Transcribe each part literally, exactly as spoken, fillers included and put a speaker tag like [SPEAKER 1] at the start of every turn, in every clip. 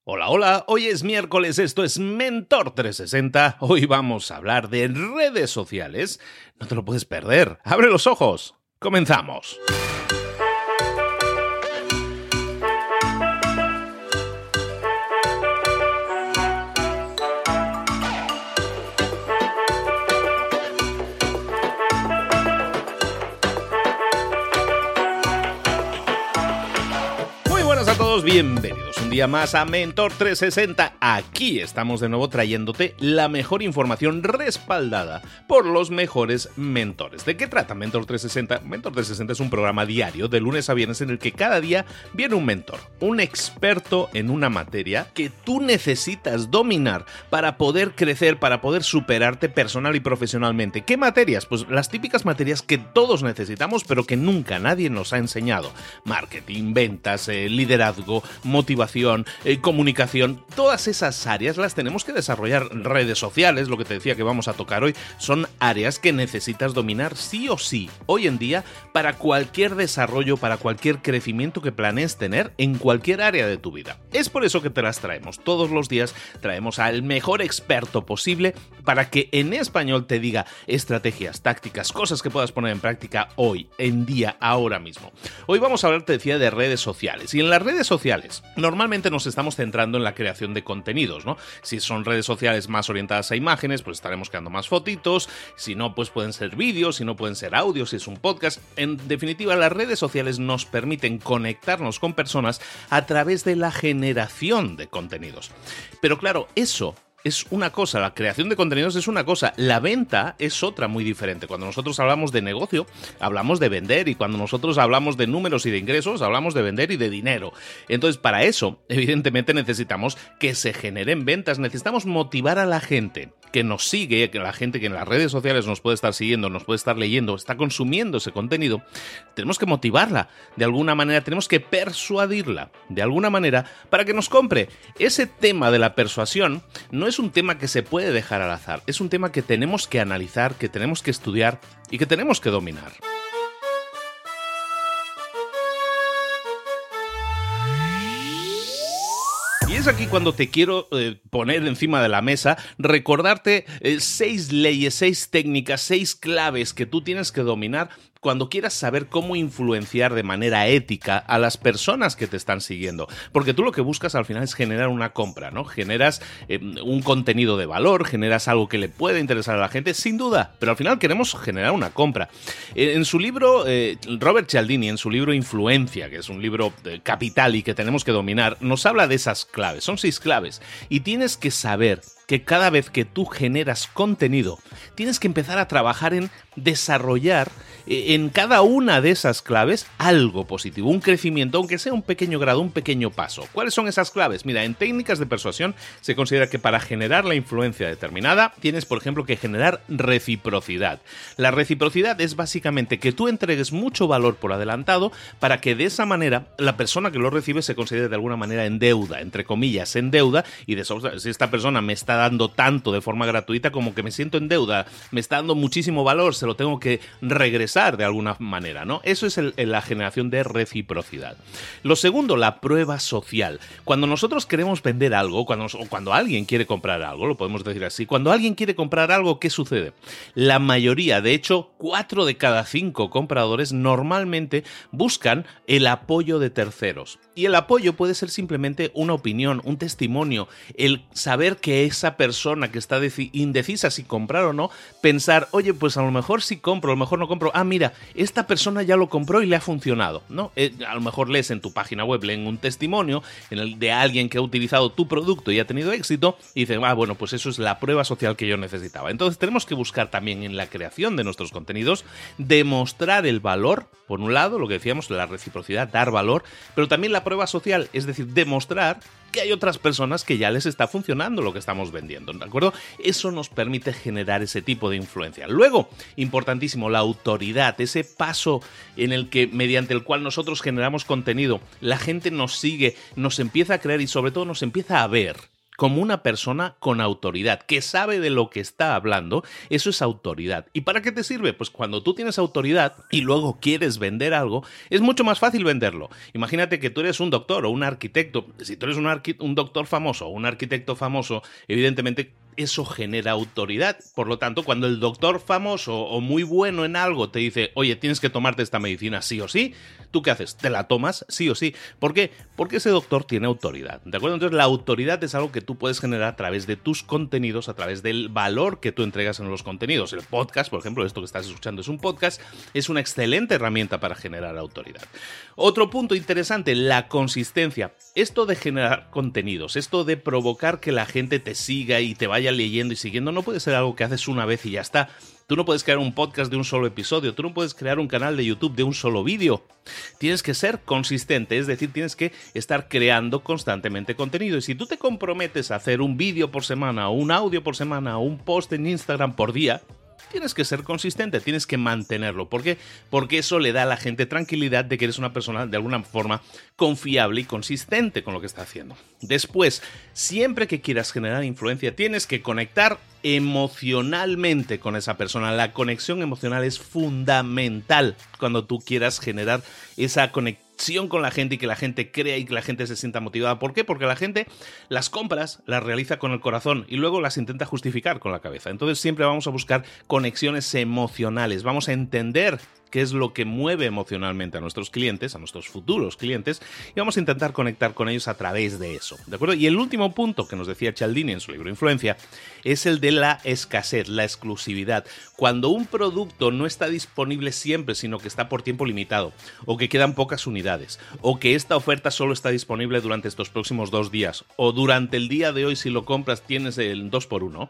[SPEAKER 1] Hola, hola, hoy es miércoles, esto es Mentor trescientos sesenta, hoy vamos a hablar de redes sociales. No te lo puedes perder, abre los ojos, comenzamos. Buenas a todos, bienvenidos un día más a Mentor trescientos sesenta. Aquí estamos de nuevo trayéndote la mejor información respaldada por los mejores mentores. ¿De qué trata Mentor trescientos sesenta? Mentor trescientos sesenta es un programa diario de lunes a viernes en el que cada día viene un mentor, un experto en una materia que tú necesitas dominar para poder crecer, para poder superarte personal y profesionalmente. ¿Qué materias? Pues las típicas materias que todos necesitamos pero que nunca nadie nos ha enseñado. Marketing, ventas, eh, liderazgo, motivación, eh, comunicación, todas esas áreas las tenemos que desarrollar. Redes sociales, lo que te decía que vamos a tocar hoy, son áreas que necesitas dominar sí o sí hoy en día para cualquier desarrollo, para cualquier crecimiento que planees tener en cualquier área de tu vida. Es por eso que te las traemos. Todos los días traemos al mejor experto posible para que en español te diga estrategias, tácticas, cosas que puedas poner en práctica hoy, en día, ahora mismo. Hoy vamos a hablar, te decía, de redes sociales. Y en las redes sociales, normalmente nos estamos centrando en la creación de contenidos, ¿no? Si son redes sociales más orientadas a imágenes, pues estaremos creando más fotitos. Si no, pues pueden ser vídeos, si no pueden ser audios, si es un podcast. En definitiva, las redes sociales nos permiten conectarnos con personas a través de la generación de contenidos. Pero claro, eso es una cosa, la creación de contenidos es una cosa, la venta es otra muy diferente. Cuando nosotros hablamos de negocio, hablamos de vender, y cuando nosotros hablamos de números y de ingresos, hablamos de vender y de dinero. Entonces, para eso, evidentemente necesitamos que se generen ventas, necesitamos motivar a la gente que nos sigue, que la gente que en las redes sociales nos puede estar siguiendo, nos puede estar leyendo, está consumiendo ese contenido. Tenemos que motivarla de alguna manera, tenemos que persuadirla de alguna manera para que nos compre. Ese tema de la persuasión no es un tema que se puede dejar al azar, es un tema que tenemos que analizar, que tenemos que estudiar y que tenemos que dominar. Y es aquí cuando te quiero eh, poner encima de la mesa, recordarte eh, seis leyes, seis técnicas, seis claves que tú tienes que dominar cuando quieras saber cómo influenciar de manera ética a las personas que te están siguiendo. Porque tú lo que buscas al final es generar una compra, ¿no? Generas eh, un contenido de valor, generas algo que le puede interesar a la gente, sin duda, pero al final queremos generar una compra. Eh, en su libro, eh, Robert Cialdini, en su libro Influencia, que es un libro eh, capital y que tenemos que dominar, nos habla de esas claves. Son seis claves y tienes que saber que cada vez que tú generas contenido, tienes que empezar a trabajar en desarrollar en cada una de esas claves algo positivo, un crecimiento, aunque sea un pequeño grado, un pequeño paso. ¿Cuáles son esas claves? Mira, en técnicas de persuasión se considera que para generar la influencia determinada tienes, por ejemplo, que generar reciprocidad. La reciprocidad es básicamente que tú entregues mucho valor por adelantado para que de esa manera la persona que lo recibe se considere de alguna manera en deuda, entre comillas, en deuda, y de eso, si esta persona me está dando tanto de forma gratuita como que me siento en deuda, me está dando muchísimo valor, se lo tengo que regresar de alguna manera, ¿no? Eso es el, la generación de reciprocidad. Lo segundo, la prueba social. Cuando nosotros queremos vender algo, cuando, o cuando alguien quiere comprar algo, lo podemos decir así, cuando alguien quiere comprar algo, ¿qué sucede? La mayoría, de hecho, cuatro de cada cinco compradores normalmente buscan el apoyo de terceros. Y el apoyo puede ser simplemente una opinión, un testimonio, el saber que esa persona que está indecisa si comprar o no, pensar, oye, pues a lo mejor sí compro, a lo mejor no compro. Ah, mira, esta persona ya lo compró y le ha funcionado, ¿no? Eh, a lo mejor lees en tu página web, leen un testimonio en el de alguien que ha utilizado tu producto y ha tenido éxito y dicen, ah, bueno, pues eso es la prueba social que yo necesitaba. Entonces tenemos que buscar también en la creación de nuestros contenidos demostrar el valor, por un lado, lo que decíamos, la reciprocidad, dar valor, pero también la prueba social, es decir, demostrar que hay otras personas que ya les está funcionando lo que estamos vendiendo, ¿de acuerdo? Eso nos permite generar ese tipo de influencia. Luego, importantísimo, la autoridad, ese paso en el que, mediante el cual nosotros generamos contenido, la gente nos sigue, nos empieza a creer y sobre todo nos empieza a ver como una persona con autoridad, que sabe de lo que está hablando. Eso es autoridad. ¿Y para qué te sirve? Pues cuando tú tienes autoridad y luego quieres vender algo, es mucho más fácil venderlo. Imagínate que tú eres un doctor o un arquitecto. Si tú eres un, arqui- un doctor famoso o un arquitecto famoso, evidentemente eso genera autoridad. Por lo tanto, cuando el doctor famoso o muy bueno en algo te dice, oye, tienes que tomarte esta medicina sí o sí, ¿tú qué haces? ¿Te la tomas sí o sí? ¿Por qué? Porque ese doctor tiene autoridad, ¿de acuerdo? Entonces la autoridad es algo que tú puedes generar a través de tus contenidos, a través del valor que tú entregas en los contenidos. El podcast, por ejemplo, esto que estás escuchando es un podcast, es una excelente herramienta para generar autoridad. Otro punto interesante, la consistencia. Esto de generar contenidos, esto de provocar que la gente te siga y te vaya leyendo y siguiendo, no puede ser algo que haces una vez y ya está. Tú no puedes crear un podcast de un solo episodio, tú no puedes crear un canal de YouTube de un solo vídeo. Tienes que ser consistente, es decir, tienes que estar creando constantemente contenido. Y si tú te comprometes a hacer un vídeo por semana, o un audio por semana, o un post en Instagram por día, tienes que ser consistente, tienes que mantenerlo. ¿Por qué? Porque eso le da a la gente tranquilidad de que eres una persona de alguna forma confiable y consistente con lo que está haciendo. Después, siempre que quieras generar influencia, tienes que conectar emocionalmente con esa persona. La conexión emocional es fundamental cuando tú quieras generar esa conexión con la gente y que la gente crea y que la gente se sienta motivada. ¿Por qué? Porque la gente las compras las realiza con el corazón y luego las intenta justificar con la cabeza. Entonces siempre vamos a buscar conexiones emocionales, vamos a entender qué es lo que mueve emocionalmente a nuestros clientes, a nuestros futuros clientes, y vamos a intentar conectar con ellos a través de eso, ¿de acuerdo? Y el último punto que nos decía Cialdini en su libro Influencia es el de la escasez, la exclusividad. Cuando un producto no está disponible siempre, sino que está por tiempo limitado, o que quedan pocas unidades, o que esta oferta solo está disponible durante estos próximos dos días, o durante el día de hoy si lo compras tienes el dos por uno.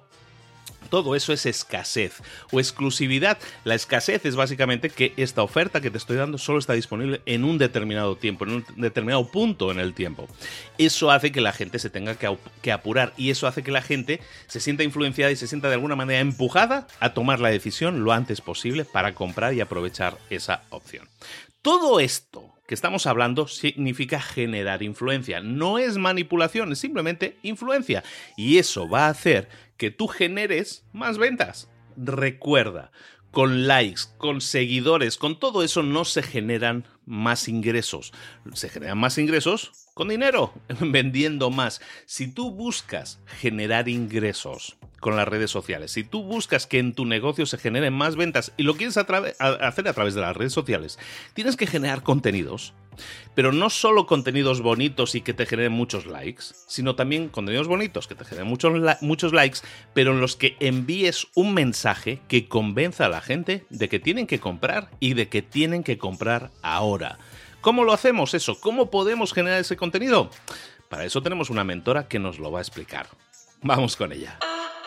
[SPEAKER 1] Todo eso es escasez o exclusividad. La escasez es básicamente que esta oferta que te estoy dando solo está disponible en un determinado tiempo, en un determinado punto en el tiempo. Eso hace que la gente se tenga que, que apurar y eso hace que la gente se sienta influenciada y se sienta de alguna manera empujada a tomar la decisión lo antes posible para comprar y aprovechar esa opción. Todo esto que estamos hablando significa generar influencia. No es manipulación, es simplemente influencia. Y eso va a hacer que tú generes más ventas. Recuerda, con likes, con seguidores, con todo eso no se generan más ingresos. Se generan más ingresos con dinero, vendiendo más. Si tú buscas generar ingresos con las redes sociales, si tú buscas que en tu negocio se generen más ventas y lo quieres a tra- a hacer a través de las redes sociales, tienes que generar contenidos, pero no solo contenidos bonitos y que te generen muchos likes, sino también contenidos bonitos que te generen muchos, muchos likes, pero en los que envíes un mensaje que convenza a la gente de que tienen que comprar y de que tienen que comprar ahora. ¿Cómo lo hacemos eso? ¿Cómo podemos generar ese contenido? Para eso tenemos una mentora que nos lo va a explicar. Vamos con ella.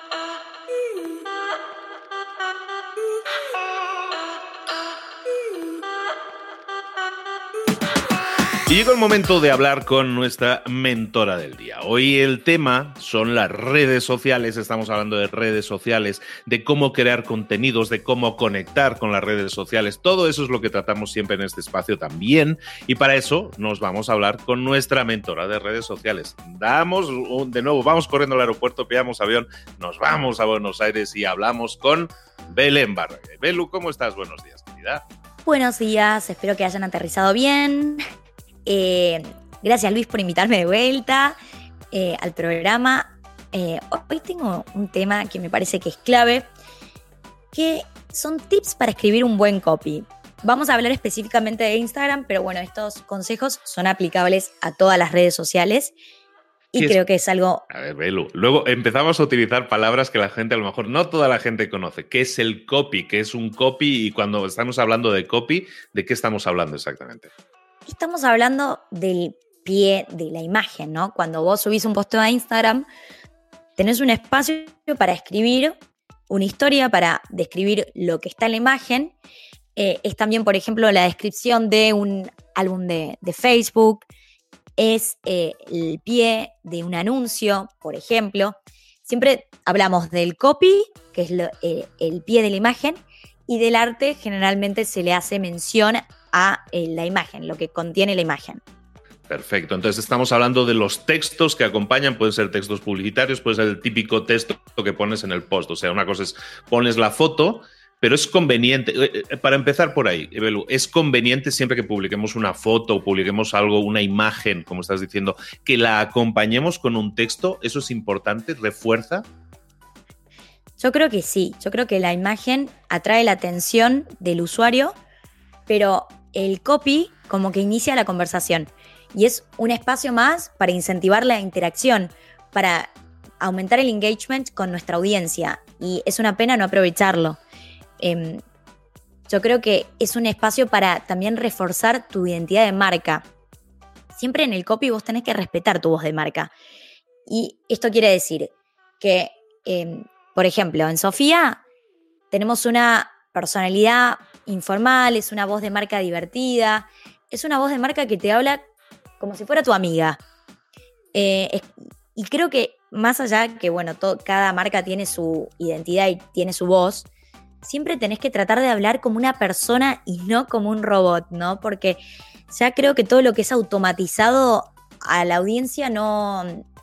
[SPEAKER 1] Y llegó el momento de hablar con nuestra mentora del día. Hoy el tema son las redes sociales, estamos hablando de redes sociales, de cómo crear contenidos, de cómo conectar con las redes sociales. Todo eso es lo que tratamos siempre en este espacio también. Y para eso nos vamos a hablar con nuestra mentora de redes sociales. Damos de nuevo, vamos corriendo al aeropuerto, pillamos avión, nos vamos a Buenos Aires y hablamos con Belén Barraguer. Belu, ¿cómo estás? Buenos días, querida.
[SPEAKER 2] Buenos días, espero que hayan aterrizado bien. Eh, gracias Luis por invitarme de vuelta eh, al programa. Eh, hoy tengo un tema que me parece que es clave, que son tips para escribir un buen copy. Vamos a hablar específicamente de Instagram, pero bueno, estos consejos son aplicables a todas las redes sociales y creo es? que es algo...
[SPEAKER 1] A ver, Belu, luego empezamos a utilizar palabras que la gente, a lo mejor no toda la gente conoce. ¿Qué es el copy? ¿Qué es un copy? Y cuando estamos hablando de copy, ¿de qué estamos hablando exactamente?
[SPEAKER 2] Estamos hablando del pie de la imagen, ¿no? Cuando vos subís un posteo a Instagram, tenés un espacio para escribir una historia, para describir lo que está en la imagen. Eh, es también, por ejemplo, la descripción de un álbum de, de Facebook. Es eh, el pie de un anuncio, por ejemplo. Siempre hablamos del copy, que es lo, eh, el pie de la imagen, y del arte generalmente se le hace mención a eh, la imagen, lo que contiene la imagen.
[SPEAKER 1] Perfecto, entonces estamos hablando de los textos que acompañan, pueden ser textos publicitarios, puede ser el típico texto que pones en el post, o sea, una cosa es pones la foto, pero es conveniente, para empezar por ahí, Belu, es conveniente siempre que publiquemos una foto o publiquemos algo, una imagen, como estás diciendo, que la acompañemos con un texto, ¿eso es importante? ¿Refuerza?
[SPEAKER 2] Yo creo que sí, yo creo que la imagen atrae la atención del usuario, pero el copy como que inicia la conversación y es un espacio más para incentivar la interacción, para aumentar el engagement con nuestra audiencia y es una pena no aprovecharlo. Eh, yo creo que es un espacio para también reforzar tu identidad de marca. Siempre en el copy vos tenés que respetar tu voz de marca y esto quiere decir que eh, por ejemplo, en Sofía tenemos una personalidad informal, es una voz de marca divertida, es una voz de marca que te habla como si fuera tu amiga. Eh, es, y creo que más allá que, bueno, todo, cada marca tiene su identidad y tiene su voz, siempre tenés que tratar de hablar como una persona y no como un robot, ¿no? Porque ya creo que todo lo que es automatizado a la audiencia no,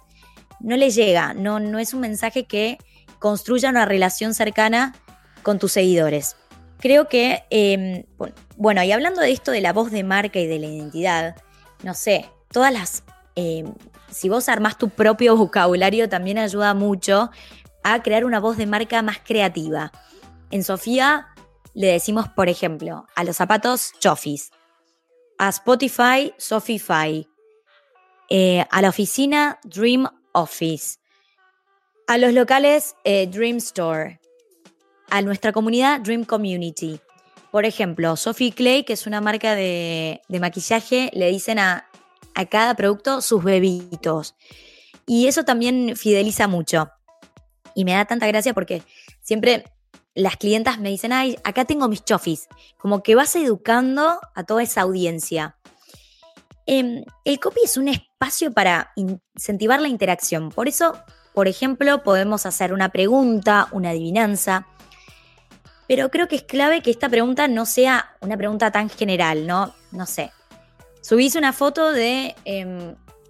[SPEAKER 2] no le llega, no, no es un mensaje que construya una relación cercana con tus seguidores. Creo que, eh, bueno, y hablando de esto de la voz de marca y de la identidad, no sé, todas las, eh, si vos armás tu propio vocabulario también ayuda mucho a crear una voz de marca más creativa. En Sofía le decimos, por ejemplo, a los zapatos Chofis, a Spotify Sofify, eh, a la oficina Dream Office, a los locales, eh, Dream Store. A nuestra comunidad, Dream Community. Por ejemplo, Sophie Clay, que es una marca de, de maquillaje, le dicen a, a cada producto sus bebitos. Y eso también fideliza mucho. Y me da tanta gracia porque siempre las clientas me dicen, ay, acá tengo mis chofis. Como que vas educando a toda esa audiencia. Eh, el copy es un espacio para incentivar la interacción. Por eso, por ejemplo, podemos hacer una pregunta, una adivinanza, pero creo que es clave que esta pregunta no sea una pregunta tan general, ¿no? No sé. Subís una foto de, eh,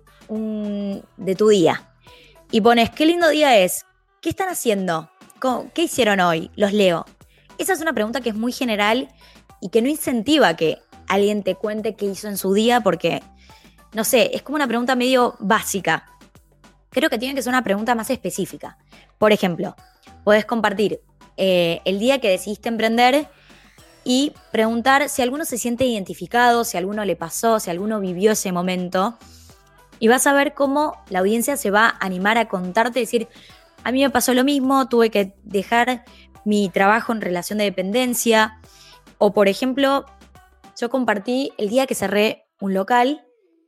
[SPEAKER 2] un, de tu día y pones, qué lindo día es, ¿qué están haciendo? ¿Qué hicieron hoy? Los leo. Esa es una pregunta que es muy general y que no incentiva que alguien te cuente qué hizo en su día porque, no sé, es como una pregunta medio básica. Creo que tiene que ser una pregunta más específica. Por ejemplo, podés compartir eh, el día que decidiste emprender y preguntar si alguno se siente identificado, si a alguno le pasó, si alguno vivió ese momento. Y vas a ver cómo la audiencia se va a animar a contarte, decir, a mí me pasó lo mismo, tuve que dejar mi trabajo en relación de dependencia. O, por ejemplo, yo compartí el día que cerré un local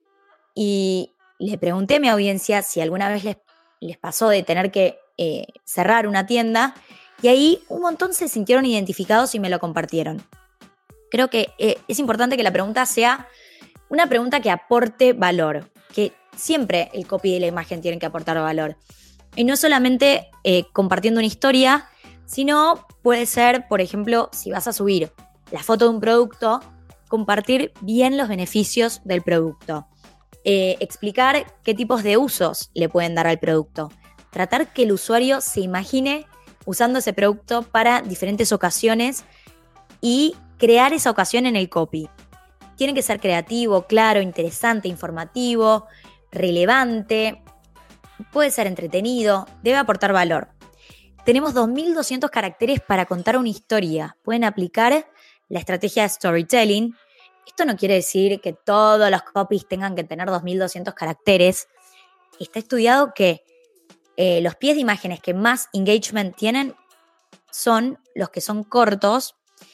[SPEAKER 2] y le pregunté a mi audiencia si alguna vez les, les pasó de tener que eh, cerrar una tienda y ahí un montón se sintieron identificados y me lo compartieron. Creo que eh, es importante que la pregunta sea una pregunta que aporte valor, que siempre el copy y la imagen tienen que aportar valor. Y no solamente eh, compartiendo una historia, sino puede ser, por ejemplo, si vas a subir la foto de un producto, compartir bien los beneficios del producto. Eh, explicar qué tipos de usos le pueden dar al producto. Tratar que el usuario se imagine usando ese producto para diferentes ocasiones y crear esa ocasión en el copy. Tiene que ser creativo, claro, interesante, informativo, relevante, puede ser entretenido, debe aportar valor. Tenemos dos mil doscientos caracteres para contar una historia. Pueden aplicar la estrategia de storytelling. Esto no quiere decir que todos los copies tengan que tener dos mil doscientos caracteres. Está estudiado que eh, los pies de imágenes que más engagement tienen son los que son cortos,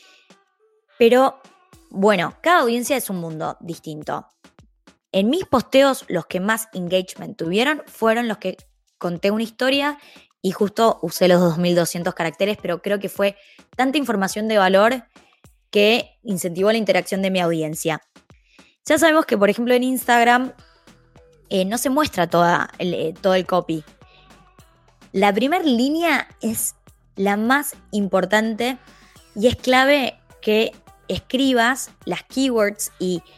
[SPEAKER 2] pero bueno, cada audiencia es un mundo distinto. En mis posteos, los que más engagement tuvieron fueron los que conté una historia y justo usé los dos mil doscientos caracteres, pero creo que fue tanta información de valor que incentivó la interacción de mi audiencia. Ya sabemos que, por ejemplo, en Instagram eh, no se muestra toda el, eh, todo el copy. La primera línea es la más importante y es clave que escribas las keywords y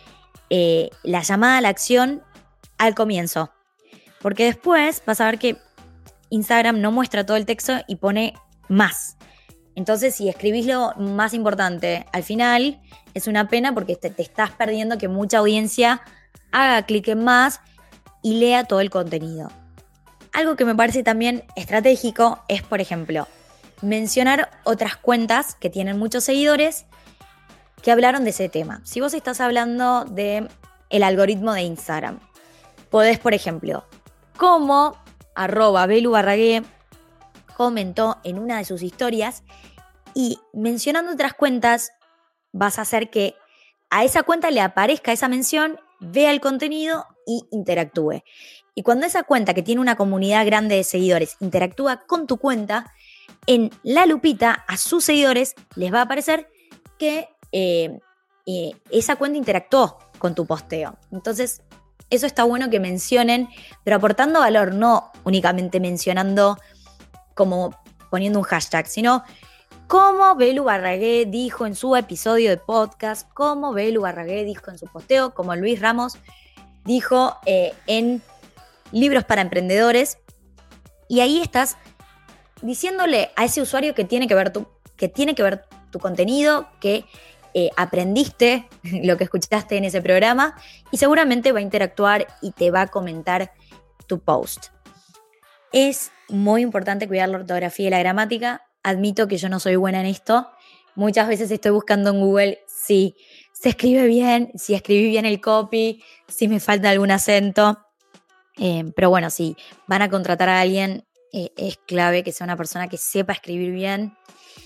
[SPEAKER 2] eh, la llamada a la acción al comienzo. Porque después vas a ver que Instagram no muestra todo el texto y pone más. Entonces, si escribís lo más importante al final, es una pena porque te, te estás perdiendo que mucha audiencia haga clic en más y lea todo el contenido. Algo que me parece también estratégico es, por ejemplo, mencionar otras cuentas que tienen muchos seguidores que hablaron de ese tema. Si vos estás hablando del algoritmo de Instagram, podés, por ejemplo, como arroba Belu Barragué comentó en una de sus historias, y mencionando otras cuentas vas a hacer que a esa cuenta le aparezca esa mención, vea el contenido y interactúe. Y cuando esa cuenta, que tiene una comunidad grande de seguidores, interactúa con tu cuenta, en la lupita a sus seguidores les va a aparecer que eh, eh, esa cuenta interactuó con tu posteo. Entonces, eso está bueno que mencionen, pero aportando valor, no únicamente mencionando como poniendo un hashtag, sino como Belu Barragué dijo en su episodio de podcast, como Belu Barragué dijo en su posteo, como Luis Ramos dijo eh, en Libros para Emprendedores. Y ahí estás diciéndole a ese usuario que tiene que ver tu, que tiene que ver tu contenido, que eh, aprendiste lo que escuchaste en ese programa y seguramente va a interactuar y te va a comentar tu post. Es muy importante cuidar la ortografía y la gramática. Admito que yo no soy buena en esto. Muchas veces estoy buscando en Google si se escribe bien, si escribí bien el copy, si me falta algún acento. Eh, pero bueno, si van a contratar a alguien, eh, es clave que sea una persona que sepa escribir bien.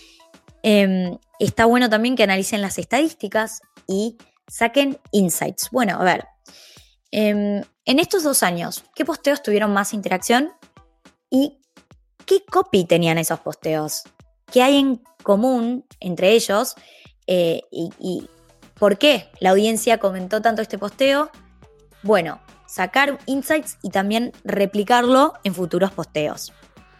[SPEAKER 2] Eh, está bueno también que analicen las estadísticas y saquen insights. Bueno, a ver, eh, en estos dos años, ¿qué posteos tuvieron más interacción? ¿Y qué copy tenían esos posteos? ¿Qué hay en común entre ellos? Eh, y, y ¿por qué la audiencia comentó tanto este posteo? Bueno, sacar insights y también replicarlo en futuros posteos.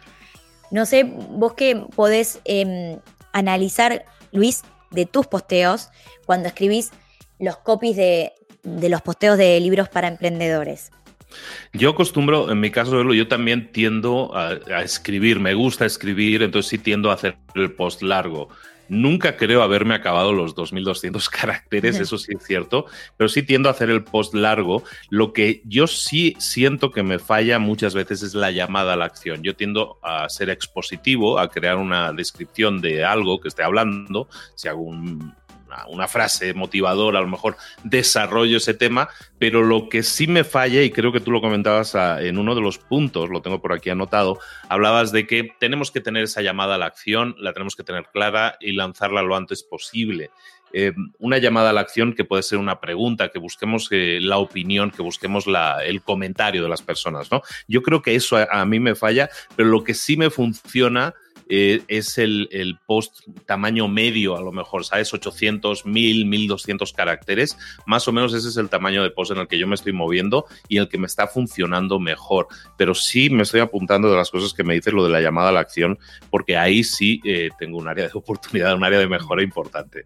[SPEAKER 2] No sé, vos qué podés eh, analizar, Luis, de tus posteos cuando escribís los copies de, de los posteos de Libros para Emprendedores.
[SPEAKER 1] Yo acostumbro, en mi caso, yo también tiendo a, a escribir, me gusta escribir, entonces sí tiendo a hacer el post largo. Nunca creo haberme acabado los dos mil doscientos caracteres, eso sí es cierto, pero sí tiendo a hacer el post largo. Lo que yo sí siento que me falla muchas veces es la llamada a la acción. Yo tiendo a ser expositivo, a crear una descripción de algo que esté hablando, si hago un... Una, una frase motivadora, a lo mejor desarrollo ese tema, pero lo que sí me falla, y creo que tú lo comentabas a, en uno de los puntos, lo tengo por aquí anotado, hablabas de que tenemos que tener esa llamada a la acción, la tenemos que tener clara y lanzarla lo antes posible. Eh, una llamada a la acción que puede ser una pregunta, que busquemos eh, la opinión, que busquemos la, el comentario de las personas, ¿no? Yo creo que eso a, a mí me falla, pero lo que sí me funciona Eh, es el, el post tamaño medio, a lo mejor, ¿sabes? ochocientos, mil, mil doscientos caracteres. Más o menos ese es el tamaño de post en el que yo me estoy moviendo y el que me está funcionando mejor. Pero sí me estoy apuntando de las cosas que me dices, lo de la llamada a la acción, porque ahí sí eh, tengo un área de oportunidad, un área de mejora importante.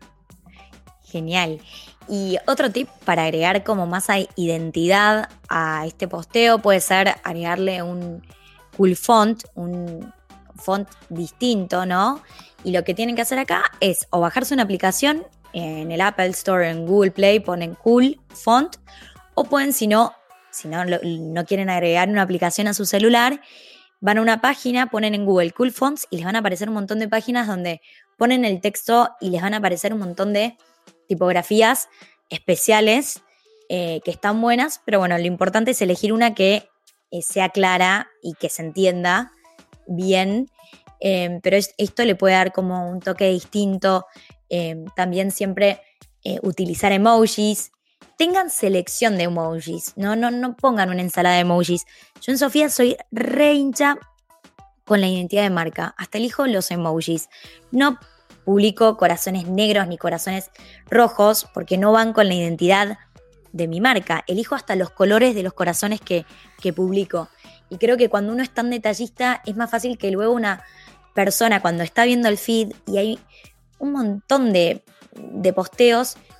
[SPEAKER 2] Genial. Y otro tip para agregar como más identidad a este posteo puede ser agregarle un cool font, un font distinto, ¿no? Y lo que tienen que hacer acá es o bajarse una aplicación en el Apple Store, en Google Play, ponen cool font, o pueden, si no, si no, no quieren agregar una aplicación a su celular, van a una página, ponen en Google cool fonts y les van a aparecer un montón de páginas donde ponen el texto y les van a aparecer un montón de tipografías especiales eh, que están buenas, pero bueno, lo importante es elegir una que eh, sea clara y que se entienda bien, eh, pero es, esto le puede dar como un toque distinto. Eh, también siempre eh, utilizar emojis. Tengan selección de emojis, no, no, no pongan una ensalada de emojis. Yo en Sofía soy re hincha con la identidad de marca, hasta elijo los emojis. No publico corazones negros ni corazones rojos porque no van con la identidad de mi marca. Elijo hasta los colores de los corazones que, que publico. Y creo que cuando uno es tan detallista es más fácil que luego una persona, cuando está viendo el feed y hay un montón de, de posteos,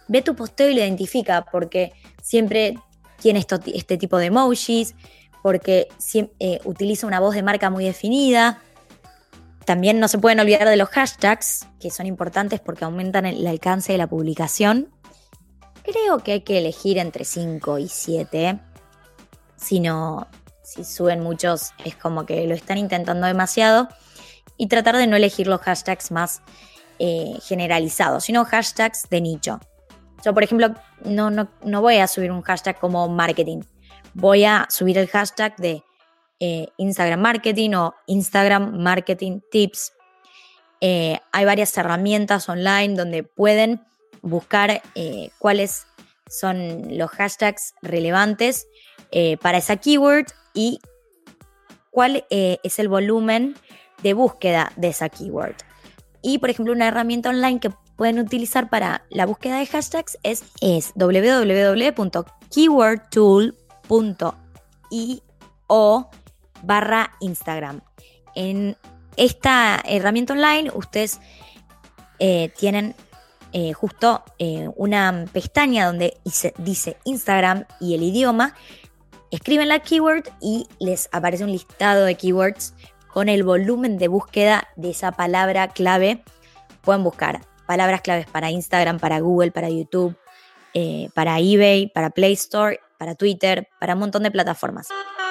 [SPEAKER 2] ve tu posteo y lo identifica, porque siempre tiene esto, este tipo de emojis, porque siempre, eh, utiliza una voz de marca muy definida. También no se pueden olvidar de los hashtags, que son importantes porque aumentan el alcance de la publicación. Creo que hay que elegir entre cinco y siete. Si no, si suben muchos, es como que lo están intentando demasiado. Y tratar de no elegir los hashtags más eh, generalizados, sino hashtags de nicho. Yo, por ejemplo, no, no, no voy a subir un hashtag como marketing. Voy a subir el hashtag de eh, Instagram Marketing o Instagram Marketing Tips. Eh, hay varias herramientas online donde pueden buscar eh, cuáles son los hashtags relevantes eh, para esa keyword y cuál eh, es el volumen de búsqueda de esa keyword. Y, por ejemplo, una herramienta online que pueden utilizar para la búsqueda de hashtags es, es doble u doble u doble u punto keywordtool punto io barra Instagram. En esta herramienta online ustedes eh, tienen eh, justo eh, una pestaña donde dice Instagram y el idioma. Escriben la keyword y les aparece un listado de keywords con el volumen de búsqueda de esa palabra clave. Pueden buscar palabras claves para Instagram, para Google, para YouTube, eh, para eBay, para Play Store, para Twitter, para un montón de plataformas.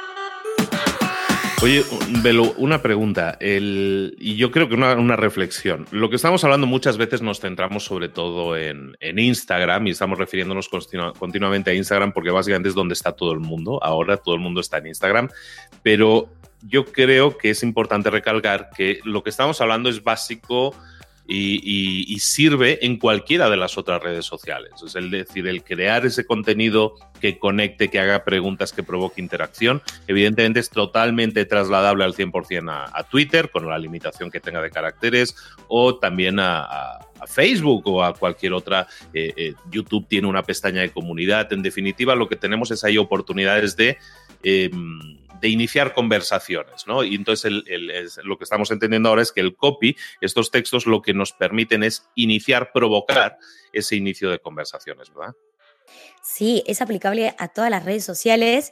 [SPEAKER 1] Oye, Belu, una pregunta, el, y yo creo que una, una reflexión. Lo que estamos hablando muchas veces nos centramos sobre todo en, en Instagram y estamos refiriéndonos continu, continuamente a Instagram porque básicamente es donde está todo el mundo. Ahora todo el mundo está en Instagram, pero yo creo que es importante recalcar que lo que estamos hablando es básico y, y, y sirve en cualquiera de las otras redes sociales. Es el decir, el crear ese contenido que conecte, que haga preguntas, que provoque interacción, evidentemente es totalmente trasladable al cien por ciento a, a Twitter, con la limitación que tenga de caracteres, o también a, a, a Facebook o a cualquier otra. Eh, eh, YouTube tiene una pestaña de comunidad. En definitiva, lo que tenemos es ahí oportunidades de... Eh, de iniciar conversaciones, ¿no? Y entonces el, el, es, lo que estamos entendiendo ahora es que el copy, estos textos, lo que nos permiten es iniciar, provocar ese inicio de conversaciones, ¿verdad?
[SPEAKER 2] Sí, es aplicable a todas las redes sociales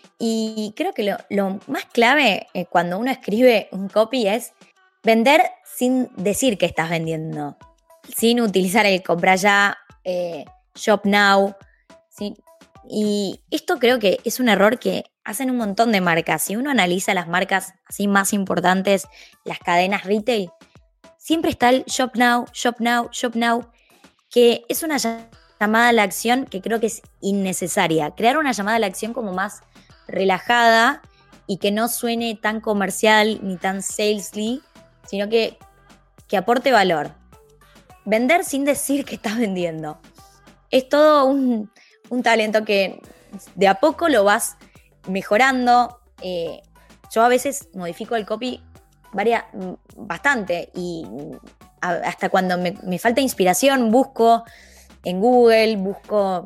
[SPEAKER 2] y creo que lo, lo más clave eh, cuando uno escribe un copy es vender sin decir que estás vendiendo, sin utilizar el compra ya, eh, shop now, ¿sí? Y esto creo que es un error que hacen un montón de marcas. Si uno analiza las marcas así más importantes, las cadenas retail, siempre está el shop now, shop now, shop now, que es una llamada a la acción que creo que es innecesaria. Crear una llamada a la acción como más relajada y que no suene tan comercial ni tan salesy, sino que, que aporte valor. Vender sin decir que estás vendiendo. Es todo un, un talento que de a poco lo vas mejorando. Eh, yo a veces modifico el copy varia, bastante y a, hasta cuando me, me falta inspiración busco en Google, busco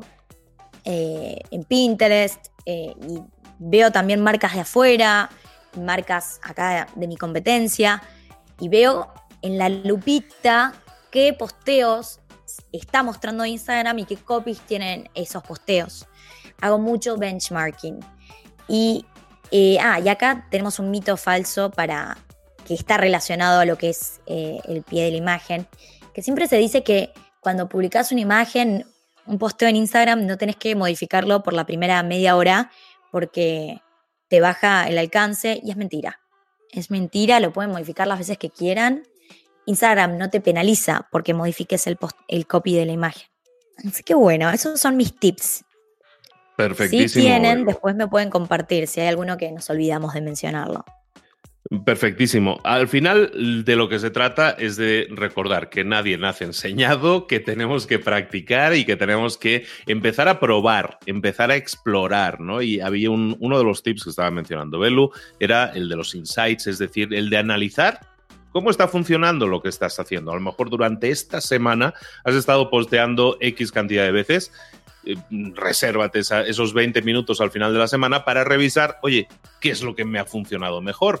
[SPEAKER 2] eh, en Pinterest eh, y veo también marcas de afuera, marcas acá de mi competencia y veo en la lupita qué posteos está mostrando Instagram y qué copies tienen esos posteos. Hago mucho benchmarking. Y, eh, ah, y acá tenemos un mito falso para, que está relacionado a lo que es eh, el pie de la imagen, que siempre se dice que cuando publicás una imagen, un posteo en Instagram, no tenés que modificarlo por la primera media hora porque te baja el alcance, y es mentira. Es mentira, lo pueden modificar las veces que quieran. Instagram no te penaliza porque modifiques el, post, el copy de la imagen. Así que bueno, esos son mis tips.
[SPEAKER 1] Perfectísimo.
[SPEAKER 2] Si tienen, después me pueden compartir si hay alguno que nos olvidamos de mencionarlo.
[SPEAKER 1] Perfectísimo. Al final de lo que se trata es de recordar que nadie nace enseñado, que tenemos que practicar y que tenemos que empezar a probar, empezar a explorar, ¿no? Y había un, uno de los tips que estaba mencionando Belu, era el de los insights, es decir, el de analizar cómo está funcionando lo que estás haciendo. A lo mejor durante esta semana has estado posteando X cantidad de veces. Eh, resérvate esa, esos veinte minutos al final de la semana para revisar, oye, ¿qué es lo que me ha funcionado mejor?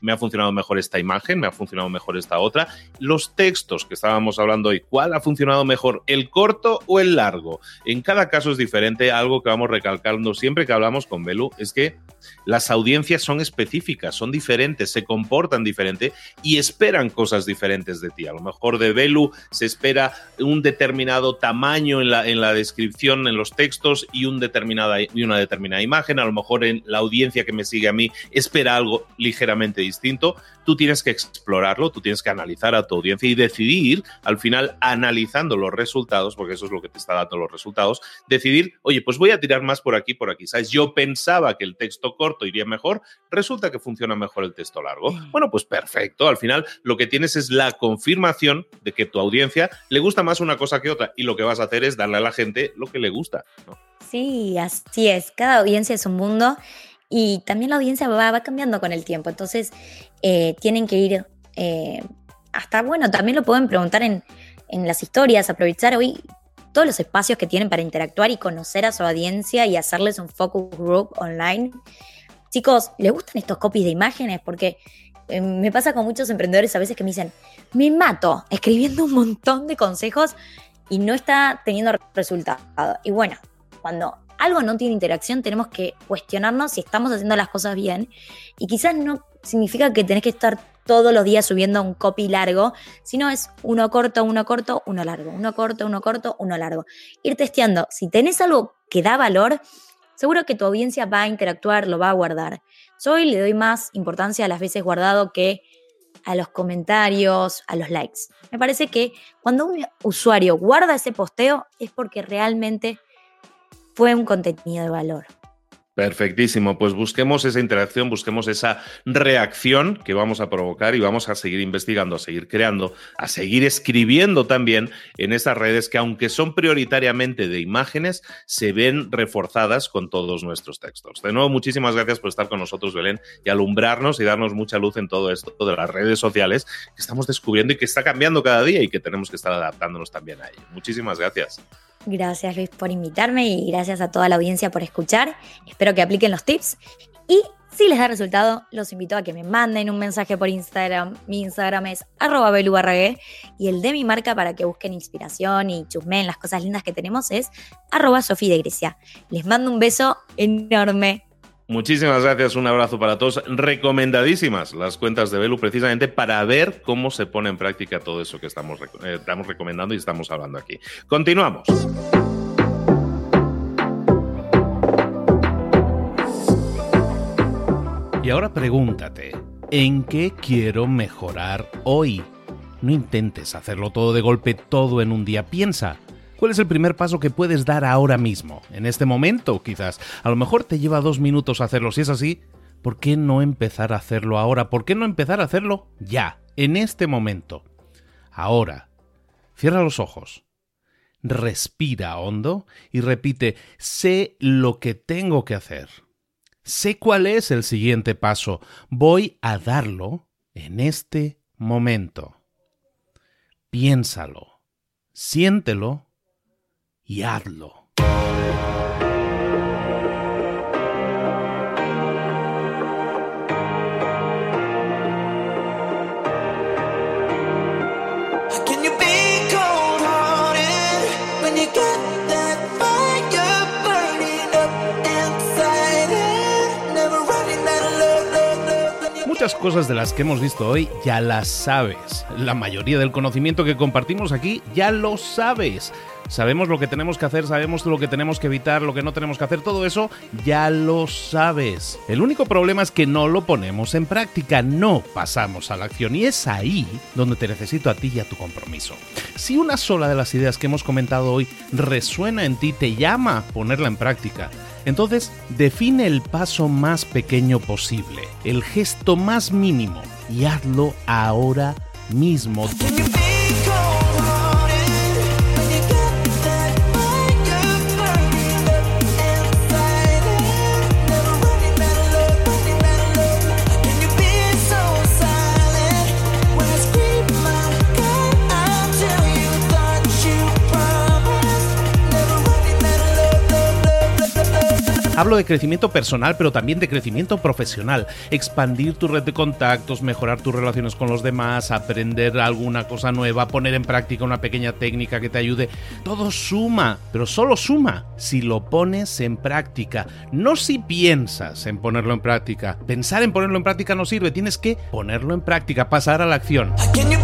[SPEAKER 1] me ha funcionado mejor esta imagen, me ha funcionado mejor esta otra. Los textos que estábamos hablando hoy, ¿cuál ha funcionado mejor, el corto o el largo? En cada caso es diferente. Algo que vamos recalcando siempre que hablamos con Belu es que las audiencias son específicas, son diferentes, se comportan diferente y esperan cosas diferentes de ti. A lo mejor de Belu se espera un determinado tamaño en la, en la descripción, en los textos y, un determinada, y una determinada imagen. A lo mejor en la audiencia que me sigue a mí espera algo ligeramente distinto. Tú tienes que explorarlo, tú tienes que analizar a tu audiencia y decidir, al final, analizando los resultados, porque eso es lo que te está dando los resultados, decidir, oye, pues voy a tirar más por aquí, por aquí, ¿sabes? Yo pensaba que el texto corto iría mejor, resulta que funciona mejor el texto largo. Bueno, pues perfecto. Al final, lo que tienes es la confirmación de que tu audiencia le gusta más una cosa que otra y lo que vas a hacer es darle a la gente lo que le gusta, ¿no?
[SPEAKER 2] Sí, así es. Cada audiencia es un mundo y también la audiencia va, va cambiando con el tiempo. Entonces, eh, tienen que ir eh, hasta, bueno, también lo pueden preguntar en, en las historias, aprovechar hoy todos los espacios que tienen para interactuar y conocer a su audiencia y hacerles un focus group online. Chicos, ¿les gustan estos copies de imágenes? Porque eh, me pasa con muchos emprendedores a veces que me dicen, me mato escribiendo un montón de consejos y no está teniendo resultado. Y bueno, cuando algo no tiene interacción, tenemos que cuestionarnos si estamos haciendo las cosas bien. Y quizás no significa que tenés que estar todos los días subiendo un copy largo, sino es uno corto, uno corto, uno largo, uno corto, uno corto, uno largo. Ir testeando. Si tenés algo que da valor, seguro que tu audiencia va a interactuar, lo va a guardar. Yo hoy le doy más importancia a las veces guardado que a los comentarios, a los likes. Me parece que cuando un usuario guarda ese posteo es porque realmente fue un contenido de valor.
[SPEAKER 1] Perfectísimo, pues busquemos esa interacción, busquemos esa reacción que vamos a provocar y vamos a seguir investigando, a seguir creando, a seguir escribiendo también en esas redes que, aunque son prioritariamente de imágenes, se ven reforzadas con todos nuestros textos. De nuevo, muchísimas gracias por estar con nosotros, Belén, y alumbrarnos y darnos mucha luz en todo esto de las redes sociales que estamos descubriendo y que está cambiando cada día y que tenemos que estar adaptándonos también a ello. Muchísimas gracias.
[SPEAKER 2] Gracias, Luis, por invitarme y gracias a toda la audiencia por escuchar. Espero que apliquen los tips y si les da resultado, los invito a que me manden un mensaje por Instagram. Mi Instagram es arroba belubarragué y el de mi marca para que busquen inspiración y chusmeen las cosas lindas que tenemos es arroba Sofía de Grecia. Les mando un beso enorme.
[SPEAKER 1] Muchísimas gracias, un abrazo para todos. Recomendadísimas las cuentas de Belu precisamente para ver cómo se pone en práctica todo eso que estamos, eh, estamos recomendando y estamos hablando aquí. Continuamos. Y ahora pregúntate, ¿en qué quiero mejorar hoy? No intentes hacerlo todo de golpe, todo en un día. Piensa. ¿Cuál es el primer paso que puedes dar ahora mismo? En este momento, quizás. A lo mejor te lleva dos minutos hacerlo. Si es así, ¿por qué no empezar a hacerlo ahora? ¿Por qué no empezar a hacerlo ya? En este momento. Ahora. Cierra los ojos. Respira hondo y repite, sé lo que tengo que hacer. Sé cuál es el siguiente paso. Voy a darlo en este momento. Piénsalo. Siéntelo. Y hazlo. Muchas cosas de las que hemos visto hoy ya las sabes. La mayoría del conocimiento que compartimos aquí ya lo sabes. Sabemos lo que tenemos que hacer, sabemos lo que tenemos que evitar, lo que no tenemos que hacer, todo eso ya lo sabes. El único problema es que no lo ponemos en práctica, no pasamos a la acción y es ahí donde te necesito a ti y a tu compromiso. Si una sola de las ideas que hemos comentado hoy resuena en ti, te llama a ponerla en práctica, entonces define el paso más pequeño posible, el gesto más mínimo y hazlo ahora mismo. Hablo de crecimiento personal, pero también de crecimiento profesional. Expandir tu red de contactos, mejorar tus relaciones con los demás, aprender alguna cosa nueva, poner en práctica una pequeña técnica que te ayude. Todo suma, pero solo suma si lo pones en práctica. No si piensas en ponerlo en práctica. Pensar en ponerlo en práctica no sirve. Tienes que ponerlo en práctica, pasar a la acción.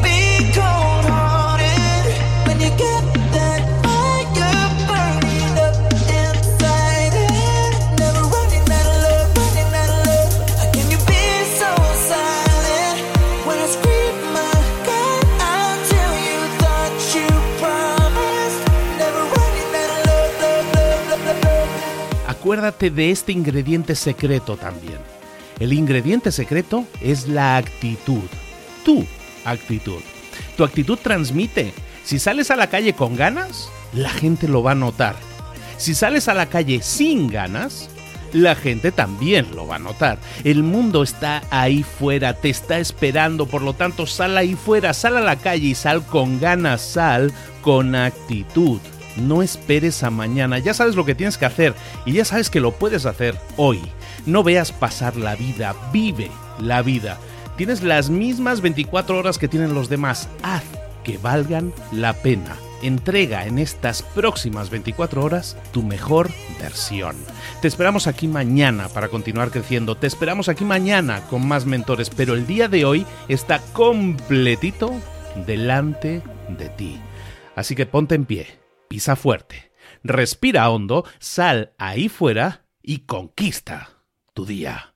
[SPEAKER 1] Acuérdate de este ingrediente secreto también. El ingrediente secreto es la actitud. Tu actitud. Tu actitud transmite. Si sales a la calle con ganas, la gente lo va a notar. Si sales a la calle sin ganas, la gente también lo va a notar. El mundo está ahí fuera, te está esperando, por lo tanto sal ahí fuera, sal a la calle y sal con ganas, sal con actitud. No esperes a mañana, ya sabes lo que tienes que hacer y ya sabes que lo puedes hacer hoy. No veas pasar la vida, vive la vida. Tienes las mismas veinticuatro horas que tienen los demás, haz que valgan la pena. Entrega en estas próximas veinticuatro horas tu mejor versión. Te esperamos aquí mañana para continuar creciendo, te esperamos aquí mañana con más mentores, pero el día de hoy está completito delante de ti. Así que ponte en pie. Pisa fuerte, respira hondo, sal ahí fuera y conquista tu día.